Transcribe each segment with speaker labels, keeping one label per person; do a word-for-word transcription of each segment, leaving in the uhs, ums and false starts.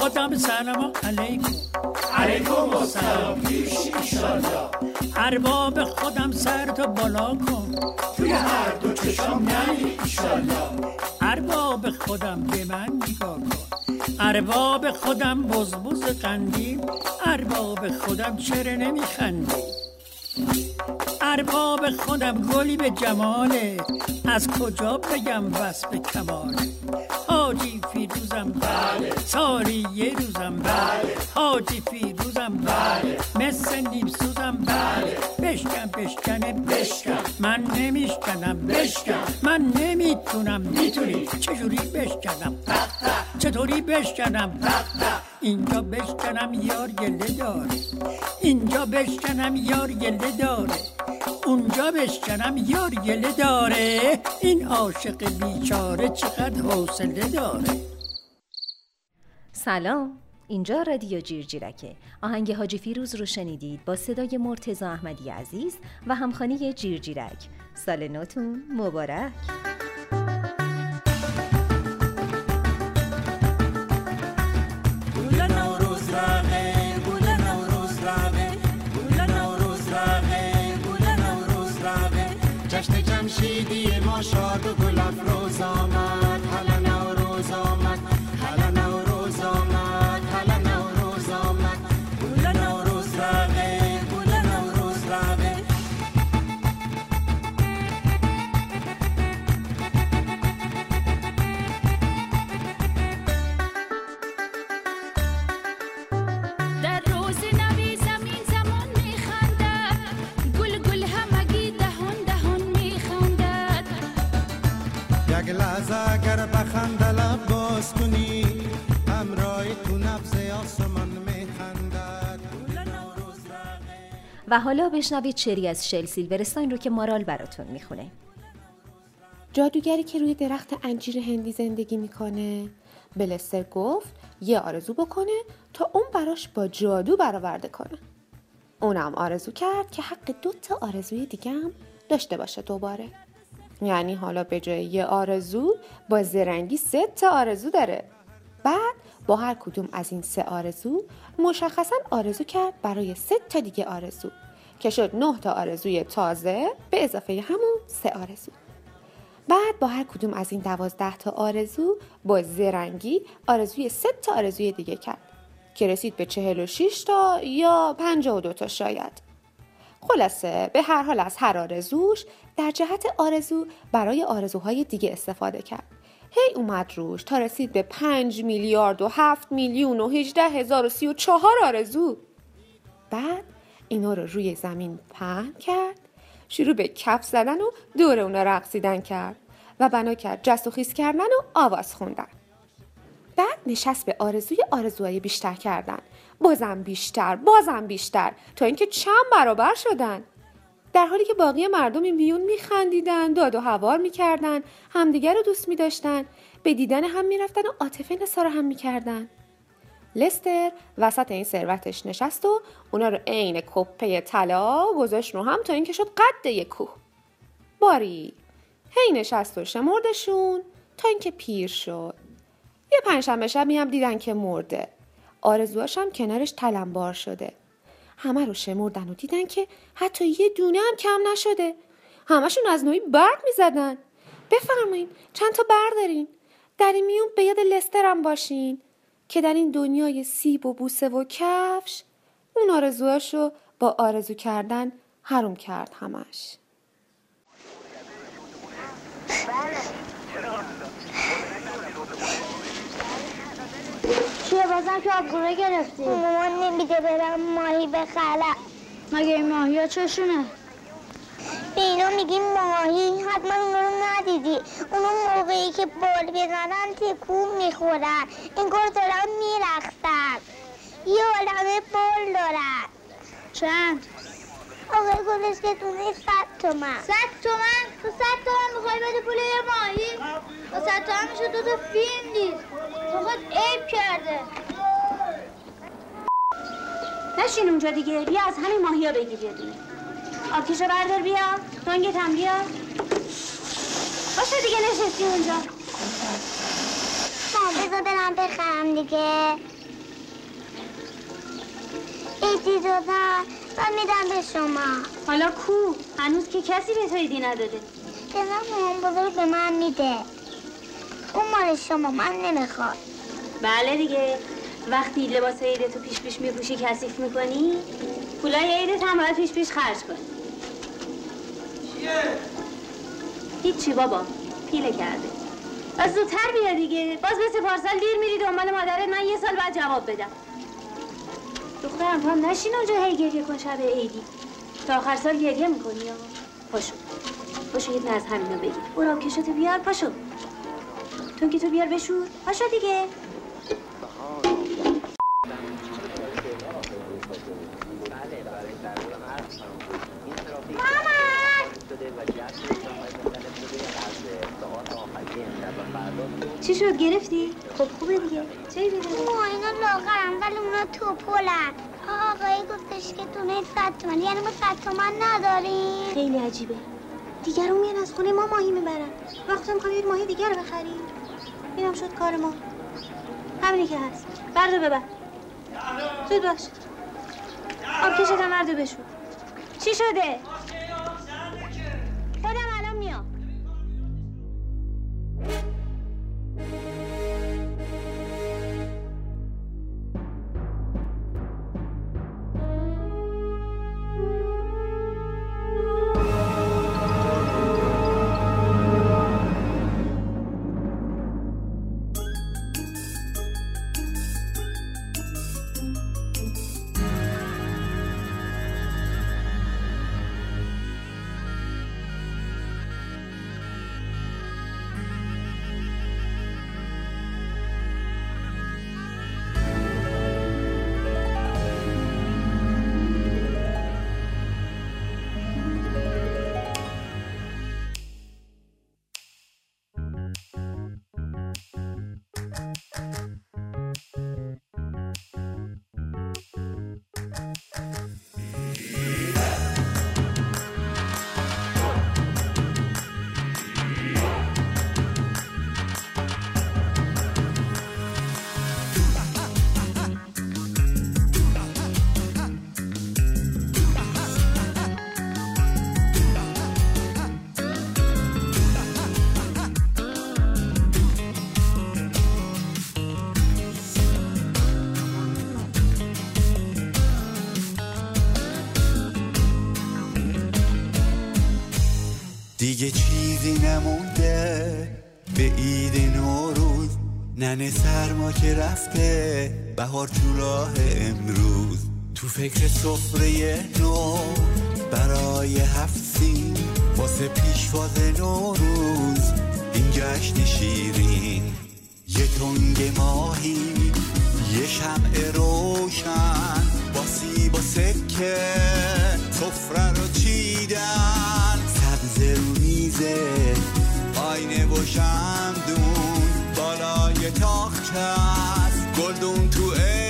Speaker 1: خودم سلام علیکم.
Speaker 2: علیکم السلام پیش ایشالله.
Speaker 1: ارباب خودم سر تو بالا کن،
Speaker 2: توی هر دو چشم نری ایشالله.
Speaker 1: ارباب خودم به من نگاه کن، ارباب خودم بزبز قندیل، ارباب خودم چرا نمیخندی؟ ارباب خودم گلی به جماله، از کجا بگم وصف کماله؟ حاجی فیروزم
Speaker 2: بله،
Speaker 1: سالی یه روزم
Speaker 2: بله،
Speaker 1: حاجی فیروزم
Speaker 2: بله،
Speaker 1: مثل نیم سوزم
Speaker 2: بله.
Speaker 1: بشکن بشکنه
Speaker 2: بشکن.
Speaker 1: من نمیشکنم
Speaker 2: بشکن.
Speaker 1: من نمیتونم
Speaker 2: میتونی.
Speaker 1: چجوری بشکنم
Speaker 2: تق تق.
Speaker 1: چطوری بشکنم
Speaker 2: تق تق.
Speaker 1: اینجا بشکنم یار گله داره، اینجا بشکنم یار گله داره، اونجا بشکنم یار گله داره، این عاشق بیچاره چقدر حوصله داره.
Speaker 3: سلام، اینجا رادیو جیرجیرکه. آهنگ حاجی فیروز رو شنیدید با صدای مرتضی احمدی عزیز و همخوانی جیرجیرک. سال نوتون مبارک.
Speaker 4: جشن جمشیدی ما شاد و گل افروز آمد، هلا نوروز آمد، هلا نوروز آمد، هلا نوروز آمد، گل نوروز رقه، گل نوروز رقه.
Speaker 5: در روز نوی زمین زمان میخندد، گل گل همگی دهان دهان میخندد.
Speaker 4: یک لحظه اگر بخنده لب باز کنی، همراه تو نبض آسمان میخندد.
Speaker 3: و حالا بشنوید شعری از شل سیلورستاین رو که مارال براتون میخونه.
Speaker 6: جادوگری که روی درخت انجیر هندی زندگی میکنه به لستر گفت یه آرزو بکنه تا اون براش با جادو برآورده کنه. اونم آرزو کرد که حق دو تا آرزوی دیگه هم داشته باشه دوباره. یعنی حالا به جای یه آرزو با زرنگی سه تا آرزو داره. بعد با هر کدوم از این سه آرزو مشخصاً آرزو کرد برای سه تا دیگه آرزو که شد نه تا آرزوی تازه به اضافه همون سه آرزو. بعد با هر کدوم از این دوازده تا آرزو با زرنگی آرزوی سه تا آرزوی دیگه کرد که رسید به چهل و شش تا یا پنجاه و دو تا شاید. خلاصه به هر حال از هر آرزوش در جهت آرزو برای آرزوهای دیگه استفاده کرد. هی اومد روش تا رسید به پنج میلیارد و هفت میلیون و هجده هزار و سی و چهار آرزو. بعد اینا رو روی زمین پهن کرد، شروع به کف زدن و دور اونا رقصیدن کرد و بنا کرد جست و خیز کردن و آواز خوندن. بعد نشست به آرزوی آرزوهای بیشتر کردن، بازم بیشتر، بازم بیشتر، تا اینکه چند برابر شدن. در حالی که باقی مردم این میون میخندیدن، داد و هوار میکردن، همدیگر رو دوست میداشتن، به دیدن هم میرفتن و عاطفه نثار هم میکردن. لستر وسط این ثروتش نشست و اونا رو عین کپه طلا گذاشت رو هم تا اینکه شد قد یک کوه. باری هی نشست و شمردشون تا اینکه پیر شد. یه پنجشنبه شبی هم دیدن که مرده. آرزوهاش هم کنارش تلمبار شده. همه رو شمردن و دیدن که حتی یه دونه هم کم نشده. همشون از نوعی برق میزدن. بفرمایین چند تا بردارین، در این میون به یاد لسترم باشین که در این دنیای سیب و بوسه و کفش اون آرزوهاشو با آرزو کردن حروم کرد همش.
Speaker 7: چیه بازم که آبگونه گرفتی؟ مامان نمیده برم ماهی بخرم. مگه این ماهی ها چشونه؟ به اینا میگیم ماهی، حتما اونو رو ندیدی. اونو موقعی که بال بزنن تکون میخورن، انگار دارن میرقصن. یه عالمه بال دارن. چند؟ آقای گلشکتونه صد تومن. صد تومن؟ تو صد تومن میخوای بده پول یه ماهی؟ با صد تومن میشه دو تا فیلم دید. تو خود عیب کرده.
Speaker 8: نشین اونجا دیگه، بیا از همین ماهی ها بگیر یه دونه. آبکشو بردار بیا، تنگت هم بیا. باشه دیگه نشستی اونجا.
Speaker 7: مام بذار برم بخرم دیگه. ایدی دادن و میدم به شما.
Speaker 8: حالا کو؟ هنوز که کسی به تو ایدی نداده.
Speaker 7: جناب مامان بزرگ به من میده. اون مال شما، من نمیخواد.
Speaker 8: بله دیگه، وقتی لباس عیدتو پیش پیش میپوشی کثیف میکنی، پولای عیدت هم باید پیش پیش خرج کنی.
Speaker 2: چیه؟
Speaker 8: هیچی بابا، پیله کرده. از زودتر بیا دیگه، باز مثل پارسال دیر میری دنبال مادرت، من یه سال بعد جواب بدم. دخترم تو هم نشین اونجا هی گریه کن شب عیدی. تا آخر سال گریه میکنی یا؟ پاشو پاشو یه دونه از همینو بگیر. برو آبکشاتو بیار، پاشو. تونگی تو بیار بشور، پاشو دیگه. چی شد گرفتی؟ خب خوبه دیگه. چه بیده؟
Speaker 7: ما اینا لاغرم ولی اونا توپولن. آقایی گفتش که دونه صد تومن، یعنی ما صد تومن نداریم.
Speaker 8: خیلی عجیبه. دیگرون میان از خونه ما ماهی میبرن. وقتم خواهید ماهی دیگر رو بخریم. اینم شد کار ما. همینی که هست. بردو ببر. زود باش. آبکشتم بردو بشور. چی شده؟ خودم الان میام.
Speaker 4: دیگه چیزی نمونده به عید نوروز، ننه سرما که رفته، بهار تو راه امروز. تو فکر سفره نو برای هفت سین، واسه پیشواز نوروز این جشن شیرین. یه تنگ ماهی، یه شمع روشن، با سیب و سکه سفره رو چیدن. سبز رو میزه آینه و شمدون، بالای تاخچه است گلدون تو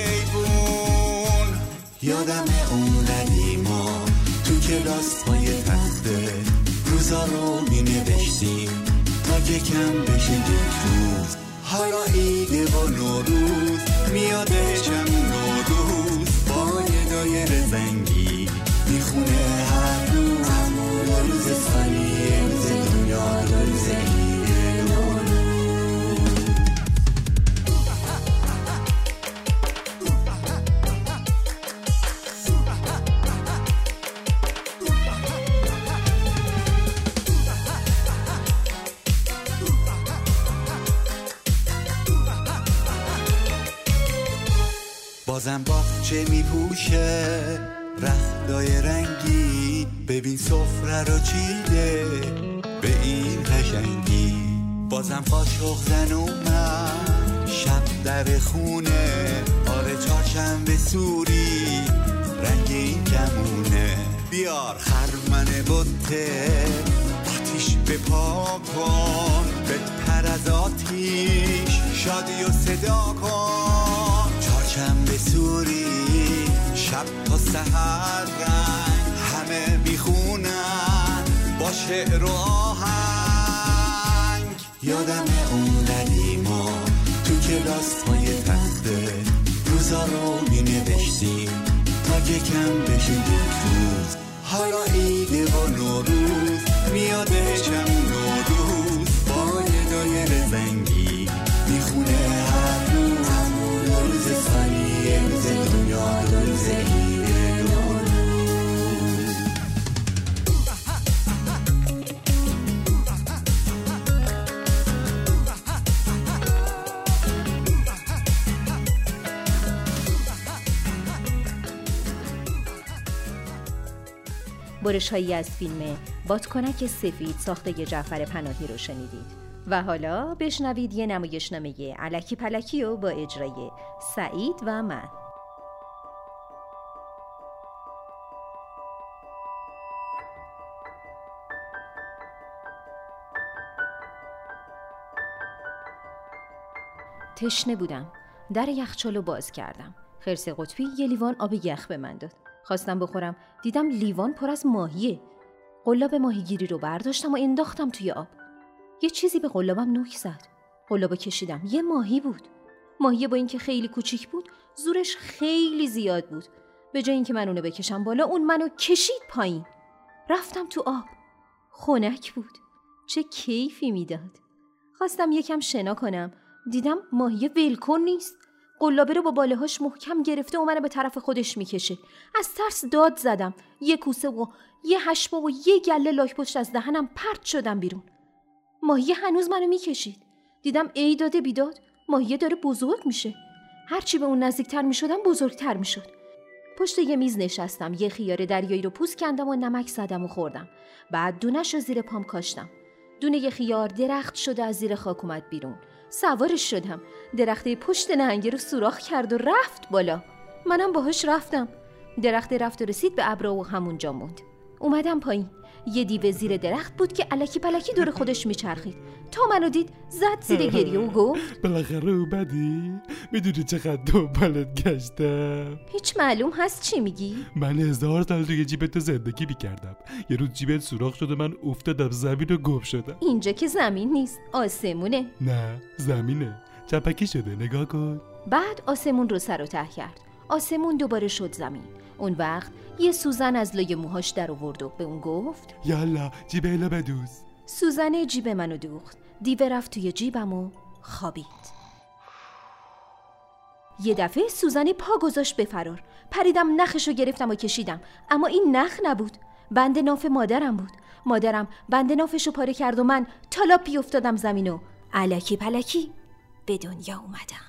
Speaker 4: ایوون. یادم اون قدیما تو کلاس پای تخته، روزا رو می نوشتیم تا یکم بشه یک روز. حالا عید و نوروز میادشم نوروز، با یه دایر زنگی میخونه هر روز. دو روز سالی روز دنیا، دو روز عید نوروز. بازم باغچه میپوشه رختای رنگی، ببین سفره رو چیده به این قشنگی. بازم قاشق زن اومد شب در خونه، آره چهارشنبه سوری رنگ این کمونه. بیار خرمن بطه آتیش بپا کن، بپر از آتیش شادی و صدا کن. چهارشنبه سوری شب تا سحر رنگ، همه میخونن با شعر و آهنگ. یادم اون قدیما تو کلاس پای تخته، روزا رو می نوشتیم تا یکم بشه یک روز. حالا عیده و نوروز میادشم نوروز با یه دایره زنگی میخونه هر روز. دو روز سالی یه روز دنیا، دو روز عیده نوروز.
Speaker 3: برش‌هایی از فیلم بادکنک سفید ساخته جعفر پناهی رو شنیدید و حالا بشنوید یه نمایشنامه الکی پلکی رو با اجرای سعید و من. تشنه بودم. در یخچالو باز کردم. خرس قطبی یه لیوان آب یخ به من داد. خواستم بخورم، دیدم لیوان پر از ماهیه. قلاب ماهیگیری رو برداشتم و انداختم توی آب. یه چیزی به قلابم نوک زد. قلابو کشیدم، یه ماهی بود. ماهی با اینکه خیلی کوچیک بود، زورش خیلی زیاد بود. به جای اینکه من اونو بکشم بالا، اون منو کشید پایین. رفتم تو آب. خنک بود. چه کیفی میداد. خواستم یکم شنا کنم. دیدم ماهی ولکن نیست. قلابه رو با بالهاش محکم گرفته و منو به طرف خودش میکشه. از ترس داد زدم. یه کوسه و یه هشبا و یه گله لاک پشت از دهنم پرت شدم بیرون. ماهی هنوز منو میکشید. دیدم ای داده بیداد، ماهی داره بزرگ میشه. هرچی به اون نزدیکتر میشدم بزرگتر میشد. پشت یه میز نشستم، یه خیار دریایی رو پوست کندم و نمک زدم و خوردم. بعد دونش رو زیر پام کاشتم. دونه یه خیار درخت شده از زیر خاک اومد بیرون. سوارش شدم. درخته پشت نهنگه رو سوراخ کرد و رفت بالا. منم باهاش رفتم. درخت رفت و رسید به ابرا و همونجا موند. اومدم پایین. یه دیو زیر درخت بود که الکی پلکی دور خودش میچرخید. تا منو دید زد زیر گریه و گفت
Speaker 9: بالاخره اومدی؟ میدونی چقدر دنبالت گشتم؟
Speaker 3: هیچ معلوم هست چی میگی؟
Speaker 9: من هزار سال توی جیبت زندگی میکردم. یه روز جیبت سوراخ شده، من افتادم زمین و گم شدم.
Speaker 3: اینجا که زمین نیست، آسمونه.
Speaker 9: نه زمینه، چپکی شده، نگاه کن.
Speaker 3: بعد آسمون رو سر و ته کرد. آسمون دوباره شد زمین. اون وقت یه سوزن از لای موهاش در آورد و به اون گفت
Speaker 9: یالا جیب الا بدوز.
Speaker 3: سوزن جیب منو دوخت. دیو رفت توی جیبم و خوابید. یه دفعه سوزنی پا گذاشت به فرار. پریدم نخشو گرفتم و کشیدم، اما این نخ نبود، بند ناف مادرم بود. مادرم بند نافشو پاره کرد و من تالاپی افتادم زمین و الکی پلکی به دنیا اومدم.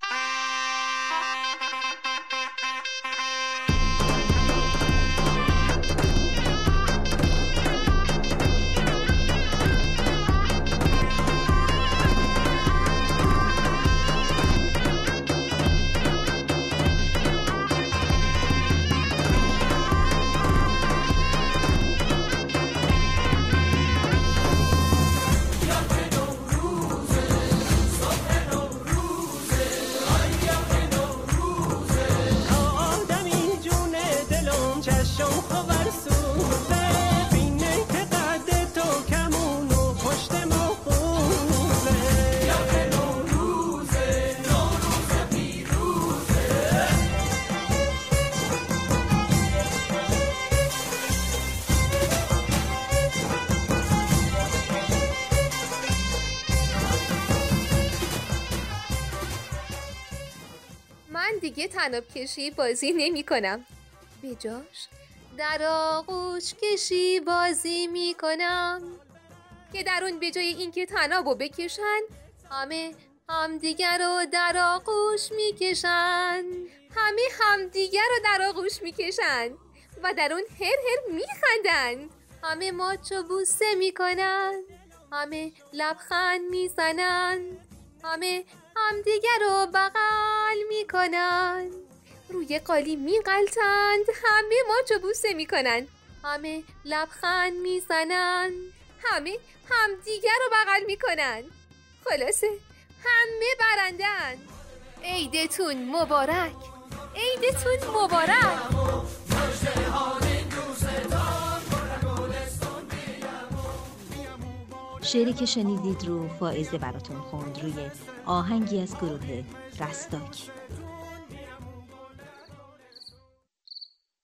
Speaker 6: دیگه طناب کشی بازی نمی کنم. به جاش در آغوش کشی بازی می کنم که در اون به جای اینکه طنابو بکشن، همه همدیگر رو در آغوش می کشن. همه همدیگر رو در آغوش می کشن و در اون هر هر می خندن. همه ماچ و بوسه می کنن، همه لبخند می زنن، همه همدیگر رو بغل می کنن، روی قالی می غلطند، همه ماچ و بوسه می کنن، همه لبخند می زنن، همه همدیگر رو بغل می کنن. خلاصه همه برندن. عیدتون مبارک، عیدتون مبارک.
Speaker 3: شعری که شنیدید رو فائزه براتون خوند روی آهنگی از گروه رستاک.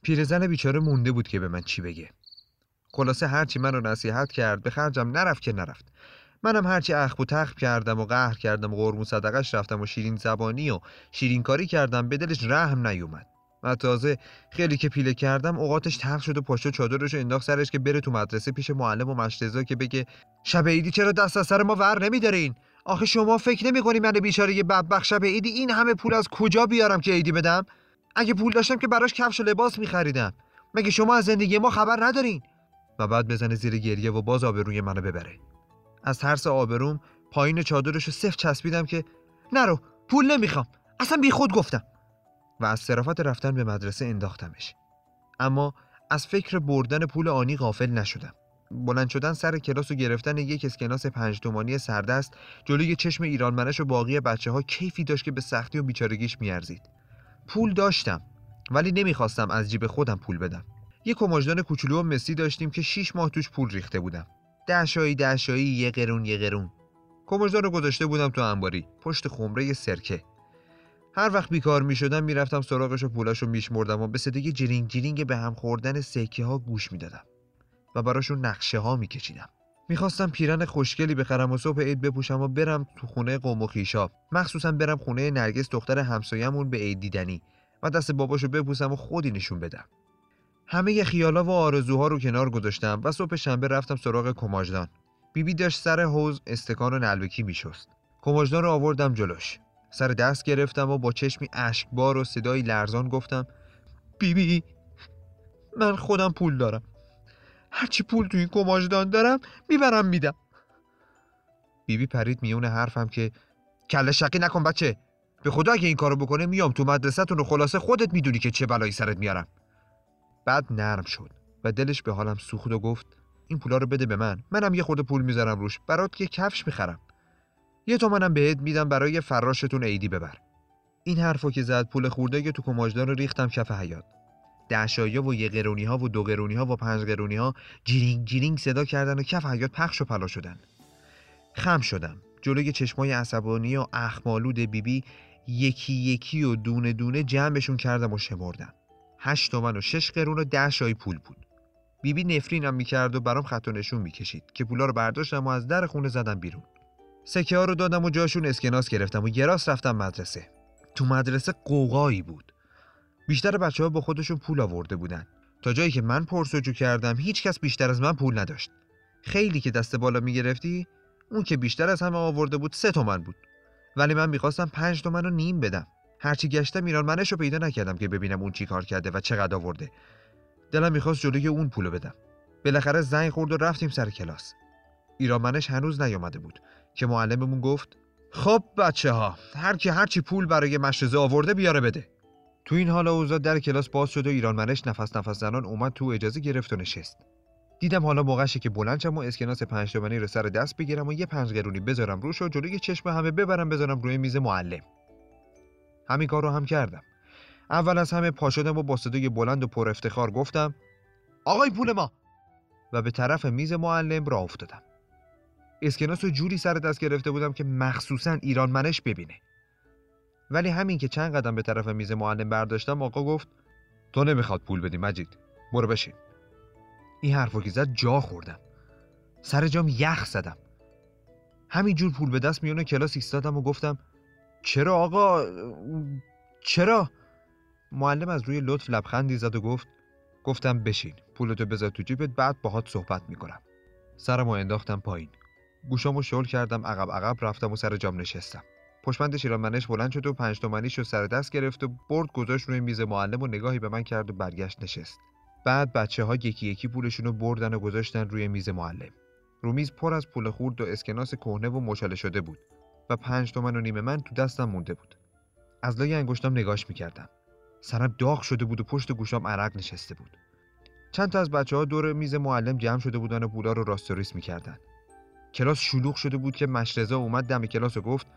Speaker 10: پیرزن بیچاره مونده بود که به من چی بگه. خلاصه هرچی منو نصیحت کرد به خرجم نرفت که نرفت. منم هرچی اخم و تخم کردم و قهر کردم و قربون صدقش رفتم و شیرین زبانی و شیرین کاری کردم، به دلش رحم نیومد. و تازه خیلی که پیله کردم اوقاتش تلخ شد و پاشو چادرشو انداخت سرش که بره تو مدرسه پیش معلم و مشرزا که بگه شب عیدی چرا دست از سر ما ور نمیدارین؟ آخه شما فکر نمی‌کنی من بیچاره یه بدبخت شب عیدی این همه پول از کجا بیارم که عیدی بدم؟ اگه پول داشتم که براش کفش و لباس می‌خریدم. مگه شما از زندگی ما خبر ندارین؟ و بعد بزنه زیر گریه و باز آبروی منو ببره. از ترس آبروم پایین چادرشو سفت چسبیدم که نرو، پول نمیخوام، اصلا بیخود گفتم. و از صرافت رفتن به مدرسه انداختمش. اما از فکر بردن پول آنی غافل نشدم. بلند شدن سر کلاس و گرفتن یک اسکناس پنج تومانی سردست جلوی چشم ایرانمنش و باقی بچه ها کیفی داشت که به سختی و بیچارگیش میارزید. پول داشتم ولی نمیخواستم از جیب خودم پول بدم. یک کماجدان کوچولو و مسی داشتیم که شیش ماه توش پول ریخته بودم. دهشایی دهشایی یه قرون یه قرون. کماجدان رو گذاشته بودم تو انباری پشت خمره سرکه. هر وقت بیکار می شدم می رفتم سراغش و پولاشو میشمردم و به صدای جرینگ جرینگ به هم خوردن سکه ها گوش می دادم و براشون نقشه ها می کشیدم. می خواستم پیرن خوشگلی بخرم و صبح عید بپوشم و برم تو خونه قوم و خویشا، مخصوصا برم خونه نرگس دختر همسایه‌مون به عید دیدنی و دست باباشو ببوسم و خودی نشون بدم. همه خیالا و آرزوها رو کنار گذاشتم و صبح شنبه رفتم سراغ کماجدان. بیبی داشت سر حوض استکان و نلبکی می شست. کماجدان رو آوردم جلوش. سر دست گرفتم و با چشمی اشکبار و صدای لرزان گفتم بیبی بی من خودم پول دارم، هرچی پول تو این کماجدان دارم میبرم میدم. بیبی بی پرید میون حرفم که کله شقی نکن بچه، به خدا اگه این کارو بکنه میام تو مدرسه‌تون و خلاصه خودت میدونی که چه بلایی سرت میارم. بعد نرم شد و دلش به حالم سوخت و گفت این پولا رو بده به من، منم یه خورده پول میذارم روش، برات یه کفش میخرم، یه تومنم بهت میدم برای فراشتون عیدی ببر. این حرفو که زد پول خورده که تو کماجدان رو ریختم کف حیاط. دهشایا و یه قرونی ها و دو قرونی ها و پنج قرونی ها جیرینگ جیرینگ صدا کردن و کف حیاط پخش و پلا شدن. خم شدم جلوی چشمای عصبانی و اخمالود بیبی یکی یکی و دونه دونه جمعشون کردم و شمردم. هشت تومن و شش قرون و ده شای پول بود. بیبی نفرینم میکرد و برام خط و نشون میکشید که پولا رو برداشتم و از در خونه زدم بیرون. سکه ها رو دادم و جاشون اسکناس گرفتم و گراس رفتم مدرسه. تو مدرسه قوقایی بود. بیشتر بچه ها با خودشون پول آورده بودن. تا جایی که من پرسجو کردم هیچ کس بیشتر از من پول نداشت. خیلی که دست بالا میگرفتی اون که بیشتر از همه آورده بود سه تومن بود. ولی من میخواستم پنج تومن و نیم بدم. هرچی گشتم ایرانمنش رو پیدا نکردم که ببینم اون چی کار کرده و چقدر آورده. دلم میخواست جلوی اون پولو بدم. بالاخره زنگ خورد و رفتیم سر کلاس. ایرانمنش هنوز نیامده بود که معلممون گفت خب بچه ها هر کی هر چی پول برای مشرزه آورده بیاره بده. تو این حال اوضاع در کلاس باز شد و ایرانمنش نفس نفس زنان اومد تو، اجازه گرفت و نشست. دیدم حالا موقعشه که بلند شم و اسکناس پنج تومانی رو سر دست بگیرم و یه پنج قرونی بذارم روش و جلوی چشم همه ببرم بذارم روی میز معلم. همین کار رو هم کردم. اول از همه پا شدم و با صدای بلند و پر افتخار گفتم آقای پول ما، و به طرف میز معلم راه افتادم. اسکناس رو جوری سر دست گرفته بودم که مخصوصاً ایرانمنش ببینه. ولی همین که چند قدم به طرف میز معلم برداشتم آقا گفت تو نمیخواد پول بدی مجید، برو بشین. این حرفو که زد جا خوردم. سر جام یخ زدم. همینجور پول به دست میونه کلاس ایستادم و گفتم چرا آقا؟ چرا؟ معلم از روی لطف لبخندی زد و گفت گفتم بشین، پولتو بذار تو جیبت، بعد باهات صحبت میکنم. سرمو انداختم پایین. گوشامو شل کردم، عقب عقب رفتم و سر جام نشستم. پشمند ایرانمنش بلند شد و پنج تومنیشو سر دست گرفت و برد گذاشت روی میز معلم و نگاهی به من کرد و برگشت نشست. بعد بچه‌ها یکی یکی پولشونو بردن و گذاشتن روی میز معلم. رو میز پر از پول خورد و اسکناس کهنه و مچاله شده بود و پنج تومن و نیم من تو دستم مونده بود. از لای انگشتام نگاش میکردم. سرم داغ شده بود و پشت گوشام عرق نشسته بود. چند تا از بچه‌ها دور میز معلم جمع شده بودن و پولا رو راست و ریست میکردن. کلاس شلوغ شده بود که مشرزا اومد دم کلاس و گفت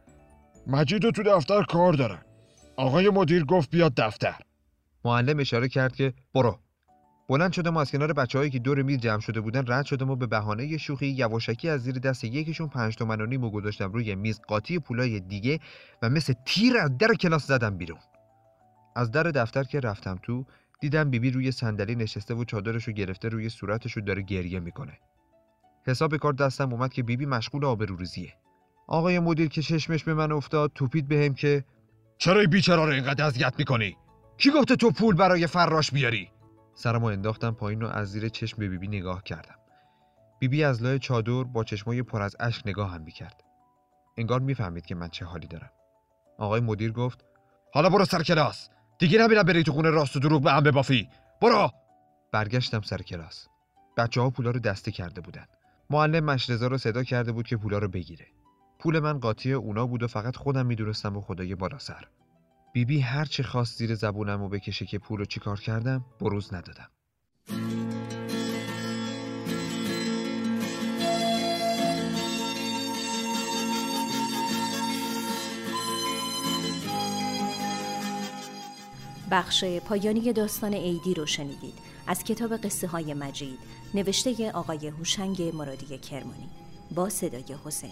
Speaker 11: مجیدو تو دفتر کار دارن، آقای مدیر گفت بیاد دفتر.
Speaker 10: معلم اشاره کرد که برو. بلند شدم و از کنار بچه‌هایی که دور میز جمع شده بودن رد شدم و به بهانه شوخی یواشکی از زیر دست یکیشون پنج تومن و نیم گذاشتم روی میز قاطی پولای دیگه و مثل تیر از در کلاس زدم بیرون. از در دفتر که رفتم تو دیدم بیبی روی صندلی نشسته و چادرشو گرفته روی صورتشو داره گریه میکنه. حساب کار دستم اومد که بیبی مشغول آبروریزیه. آقای مدیر که چشمش به من افتاد توپید بهم که
Speaker 11: چرا این بیچاره رو اینقدر اذیت میکنی؟
Speaker 10: کی گفته تو پول برای فراش بیاری؟ سرمو انداختم پایین و از زیر چشم به بیبی نگاه کردم. بیبی از لای چادر با چشمای پر از اشک نگاهم میکرد. انگار میفهمید که من چه حالی دارم. آقای مدیر گفت
Speaker 11: حالا برو سر کلاس. دیگه نبینم بری تو خونه راست و دروغ به هم ببافی. برو.
Speaker 10: برگشتم سر کلاس. بچه‌ها پولا رو دسته کرده بودن. معلم مشرزا رو صدا کرده بود که پولا رو بگیره. پول من قاطی اونا بود و فقط خودم میدونستم و خدای بالا سر. بیبی هر چی خواست زیر زبونمو بکشه که پول رو چیکار کردم بروز ندادم.
Speaker 3: بخش پایانی داستان عیدی رو شنیدید از کتاب قصه های مجید نوشته آقای هوشنگ مرادی کرمانی با صدای حسین.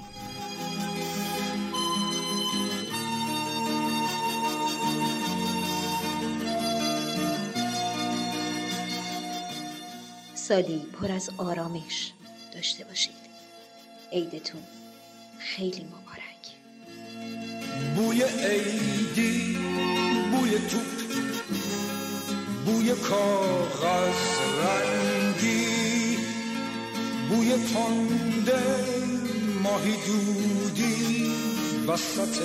Speaker 3: سالی پر از آرامش داشته باشید. عیدتون خیلی مبارک.
Speaker 2: بوی عیدی، بوی توپ، بوی کاغذ رنگی، بوی تنده ماهی دودی وسط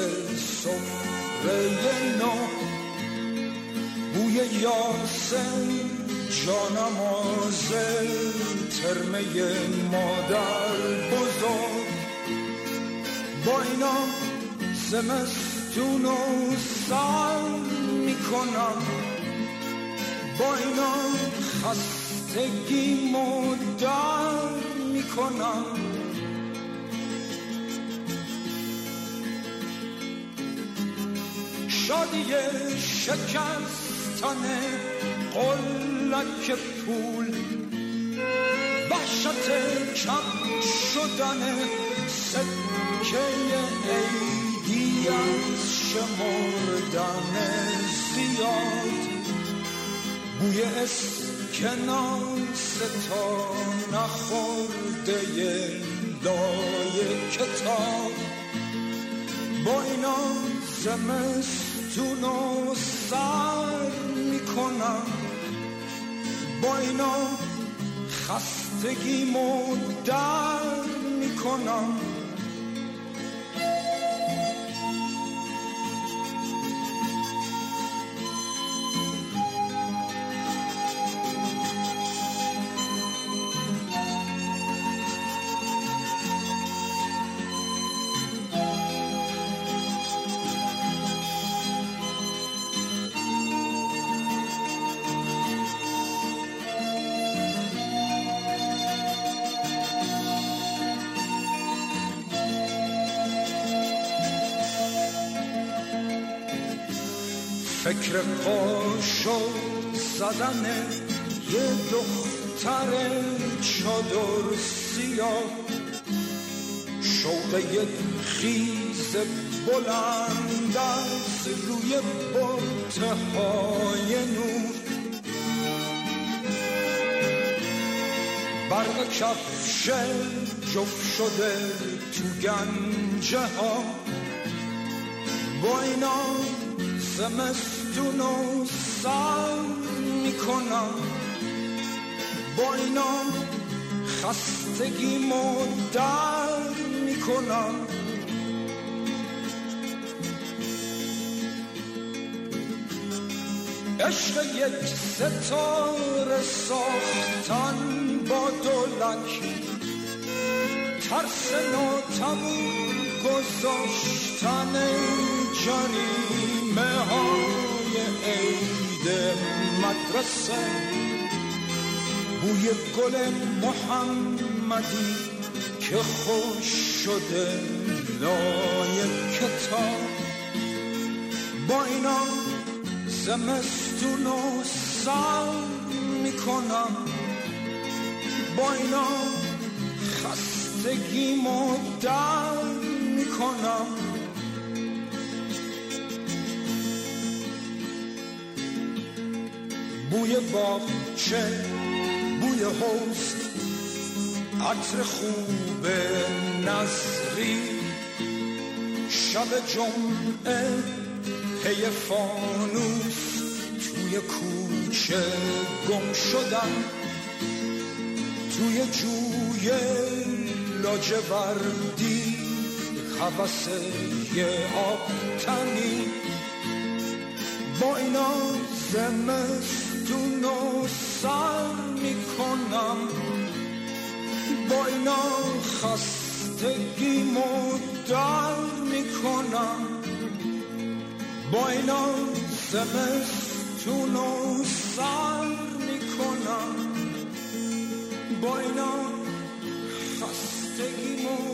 Speaker 2: سفره نو، بوی یاسم جانماز ترمه مادر بزرگ. با اینا زمستون و سر میکنم، با اینا خستگی مدر میکنم. شادی شکستن قلک پول، وحشت کم شدن سکه عیدی از شمردن زیاد، بوی اسکناس تا نخورده لای کتاب. با اینا زمستون و سر میکنم، با اینا خستگی مدر میکنم. فکر قاشو زدن یه دختر چادر سیاه، شوق یک خیز بلند از روی برتهای نور، برق کفش جفت شده تو گنجه ها. با اینا زمستون و سر میکنم، با اینا خستگی مدر میکنم. عشق یک ستاره ساختن با دولک، ترس ناتموم گذاشتن جریمه های عید مدرسه، بوی گل محمدی که خوش شده لای کتاب. با اینا زمستون و سر میکنم، با اینا خستگی مدر میکنم.
Speaker 12: توی باغچه بوی حوض عطر خوب نصری شب جمعه پی فانوس توی کوچه گم شدن توی جوی لاجوردی هوس یه آبتنی با اینا زمستون و سر میکنم با اینا خستگیمو در میکنم با اینا زمستون و سر میکنم با اینا خستگیمو